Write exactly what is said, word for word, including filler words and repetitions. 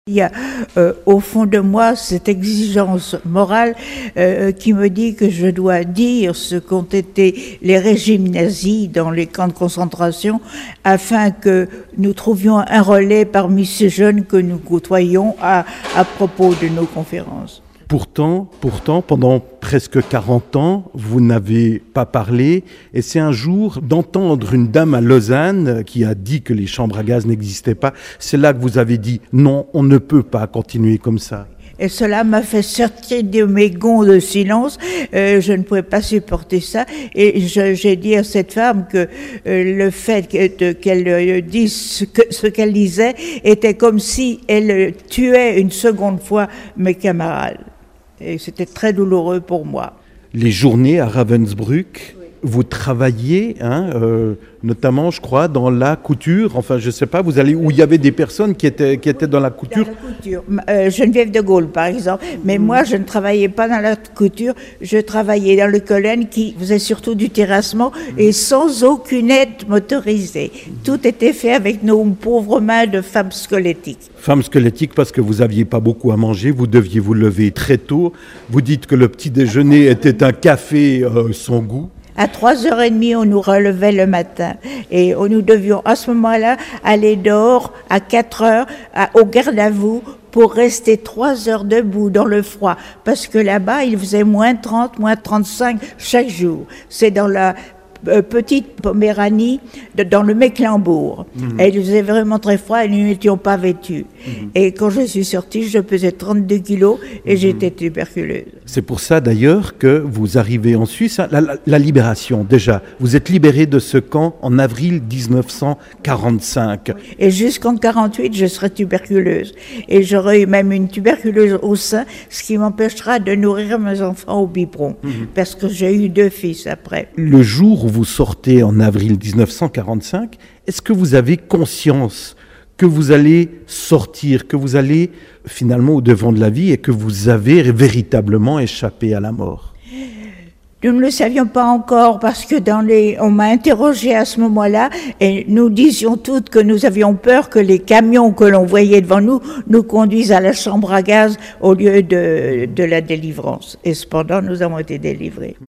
Il y a euh, au fond de moi cette exigence morale euh, qui me dit que je dois dire ce qu'ont été les régimes nazis dans les camps de concentration afin que nous trouvions un relais parmi ces jeunes que nous côtoyons à, à propos de nos conférences. Pourtant, pourtant, pendant presque quarante ans, vous n'avez pas parlé. Et c'est un jour d'entendre une dame à Lausanne qui a dit que les chambres à gaz n'existaient pas. C'est là que vous avez dit « Non, on ne peut pas continuer comme ça ». Et cela m'a fait sortir de mes gonds de silence. Euh, je ne pouvais pas supporter ça. Et je, j'ai dit à cette femme que euh, le fait que, qu'elle euh, dise ce, que, ce qu'elle disait était comme si elle tuait une seconde fois mes camarades. Et c'était très douloureux pour moi. Les journées à Ravensbrück, oui. Vous travaillez, hein, euh, notamment, je crois, dans la couture. Enfin, je ne sais pas, vous allez où il y avait des personnes qui étaient, qui étaient dans la couture. Dans la couture. Euh, Geneviève de Gaulle, par exemple. Mais mmh. moi, je ne travaillais pas dans la couture. Je travaillais dans le Collen qui faisait surtout du terrassement mmh. et sans aucune aide motorisée. Mmh. Tout était fait avec nos pauvres mains de femmes squelettiques. Femmes squelettiques parce que vous n'aviez pas beaucoup à manger, vous deviez vous lever très tôt. Vous dites que le petit déjeuner était un café euh, sans goût. À trois heures trente, on nous relevait le matin et nous devions à ce moment-là aller dehors à quatre heures à, au garde à vous pour rester trois heures debout dans le froid parce que là-bas, il faisait moins trente, moins trente-cinq chaque jour. C'est dans la euh, petite Poméranie, de, dans le Mecklembourg. Mmh. Et il faisait vraiment très froid et nous n'étions pas vêtus. Mmh. Et quand je suis sortie, je pesais trente-deux kilos et mmh. j'étais tuberculeuse. C'est pour ça d'ailleurs que vous arrivez en Suisse. La, la, la libération, déjà, vous êtes libéré de ce camp en avril dix-neuf cent quarante-cinq. Et jusqu'en quarante-huit, je serai tuberculeuse. Et j'aurai eu même une tuberculose au sein, ce qui m'empêchera de nourrir mes enfants au biberon. Mmh. Parce que j'ai eu deux fils après. Le jour où vous sortez en avril dix-neuf cent quarante-cinq, est-ce que vous avez conscience que vous allez sortir, que vous allez finalement au devant de la vie et que vous avez véritablement échappé à la mort? Nous ne le savions pas encore parce que dans les, on m'a interrogé à ce moment-là et nous disions toutes que nous avions peur que les camions que l'on voyait devant nous nous conduisent à la chambre à gaz au lieu de, de la délivrance. Et cependant, nous avons été délivrés.